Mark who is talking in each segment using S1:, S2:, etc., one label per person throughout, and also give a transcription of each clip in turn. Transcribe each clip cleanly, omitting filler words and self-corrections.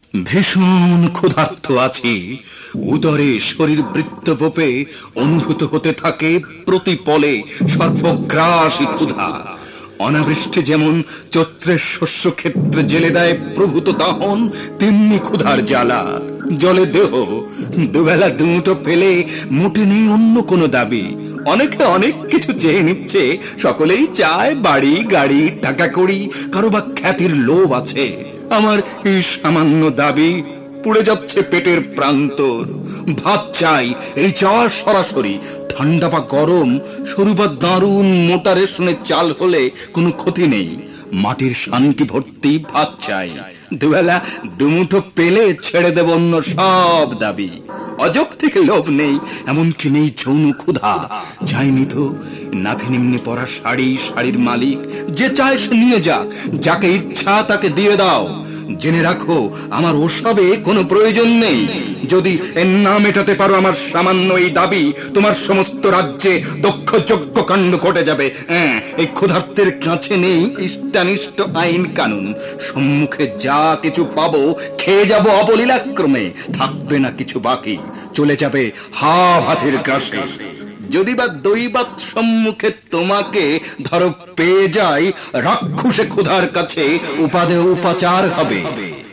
S1: ভীষণ ক্ষুধার্ত আছি। উদরে শরীর বৃত্তপোপে অনুভূত হতে থাকে প্রতি পলে সর্বগ্রাসী ক্ষুধা। অনাবৃষ্টি যেমন চৈত্রের শস্য ক্ষেত্রে জেলে দেয় প্রভূত দাহন, তেমনি ক্ষুধার জ্বালা। জলে দেহ, দুবেলা দুমুঠো পেলে মোটে নেই অন্য কোনো দাবি। অনেকে অনেক কিছু চেয়ে নিচ্ছে, সকলেই চায় বাড়ি, গাড়ি, টাকা কড়ি, কারো বা খ্যাতির লোভ আছে। আমার এই সামান্য দাবি, পুড়ে যাচ্ছে পেটের প্রান্তর। ভাত চাই, এই চাওয়া সরাসরি। ঠান্ডা বা গরম, সরু বা দারুণ মোটা রেশনের চাল হলে কোনো ক্ষতি নেই। মাটির শান্তি ভর্তি ভাত চাই। দুবেলা দুমুঠো পেলে ছেড়ে দেব অন্য সব দাবি। অজব থেকে লোভ নেই, এমনকি নেই যৌন ক্ষুধা। চাইনি তো নাভি নিম্নে পরা শাড়ি, শাড়ির মালিক যে চায় সে নিয়ে যাক, যাকে ইচ্ছা তাকে দিয়ে দাও। জেনে রাখো, আমার ওসবে কোনো প্রয়োজন নেই। যদি এর না মেটাতে পারো আমার সামান্য এই দাবি, তোমার সমস্ত রাজ্যে দক্ষ যজ্ঞ কাণ্ড ঘটে যাবে। এই ক্ষুধার্তের কাছে নেই ইষ্টানিষ্ট আইন কানুন। সম্মুখে যা কিছু পাবো খেয়ে যাব অবলীলাক্রমে, থাকবে না কিছু বাকি, চলে যাবে হা ভাতের গ্রাসে। যদি বা দৈবাত সম্মুখে তোমাকে ধরো পেয়ে যায়, রাক্ষসে ক্ষুধার কাছে উপাদে উপাচার হবে।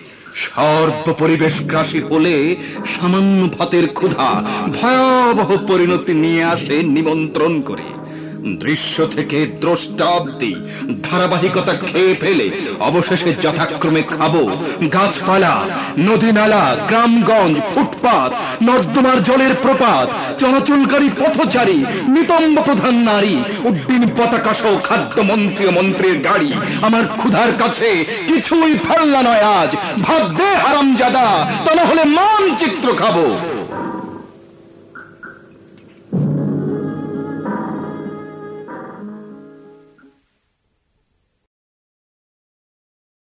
S1: সর্বপরিবেশ গ্রাসী হলে সামান্য ভাতের ক্ষুধা ভয়াবহ পরিণতি নিয়ে আসে নিমন্ত্রণ করে। দৃশ্য থেকে দ্রষ্টা অব্দি ধারাবাহিকতা খেয়ে ফেলে অবশেষে যথাক্রমে খাবো গাছপালা, নদী নালা, গ্রামগঞ্জ, ফুটপাত, নর্দমার জলের প্রপাত, চলাচলকারী পথচারী, নিতম্ব প্রধান নারী, উড্ডীন পতাকা সহ খাদ্যমন্ত্রী ও মন্ত্রীর গাড়ি। আমার ক্ষুধার কাছে কিছুই ফেললা নয় আজ। ভাব দে হারামজাদা, তা না হলে মানচিত্র খাবো।